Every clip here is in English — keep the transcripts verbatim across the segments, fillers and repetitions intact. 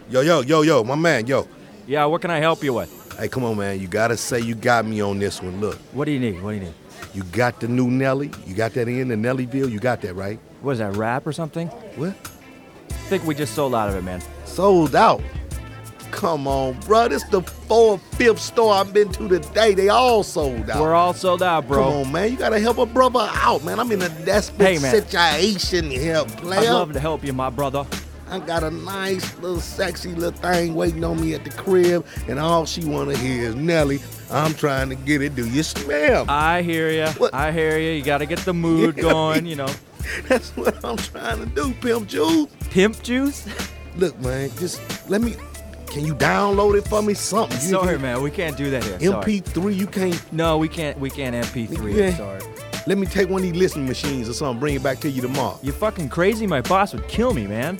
Yo, yo, yo, yo, my man, yo. Yeah, what can I help you with? Hey, come on, man. You gotta say you got me on this one. Look, What do you need? What do you need? you got the new Nelly. You got that in the Nellyville. You got that, right? What is that, rap or something? What? I think we just sold out of it, man. Sold out. Come on, bro. This the fourth, fifth store I've been to today. They all sold out. We're all sold out, bro. Come on, man. You gotta help a brother out, man. I'm in a desperate Hey, man. situation here, player. I'd love to help you, my brother. I got a nice little sexy little thing waiting on me at the crib, and all she wanna hear is Nelly. I'm trying to get it. Do you smell? I hear you. What? I hear you. You got to get the mood Yeah. going, you know. That's what I'm trying to do, Pimp Juice. Pimp juice? Look, man, just let me. Can you download it for me? Something. You Sorry, can- man. We can't do that here. M P Sorry. three, you can't. No, we can't. We can't M P three. Yeah. I'm sorry. Let me take one of these listening machines or something. Bring it back to you tomorrow. You fucking crazy? My boss would kill me, man.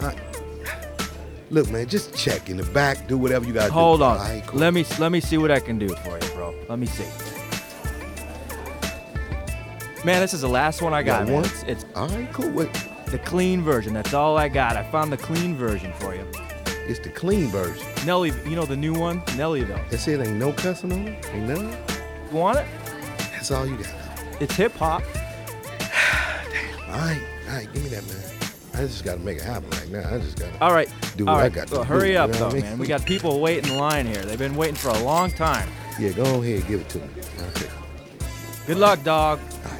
Look, man, just check in the back. Do whatever you gotta Hold do. on. All right, cool. Let me let me see what I can do for you, bro. Let me see. Man, this is the last one I got, Got man. one? It's, it's All right, cool. Wait, the clean version. That's all I got. I found the clean version for you. it's the clean version. Nelly, you know the new one? Nellyville. It said ain't no cussing on it. Ain't none. You want it? That's all you got. It's hip hop. All right, all right, give me that, man. I just gotta make it happen right now. I just gotta. All right. Do all what I right. got to well, do, hurry you up, know though, what I mean? man. We got people waiting in line here. They've been waiting for a long time. Yeah, go ahead, give it to me. Okay. Good luck, dog. All right.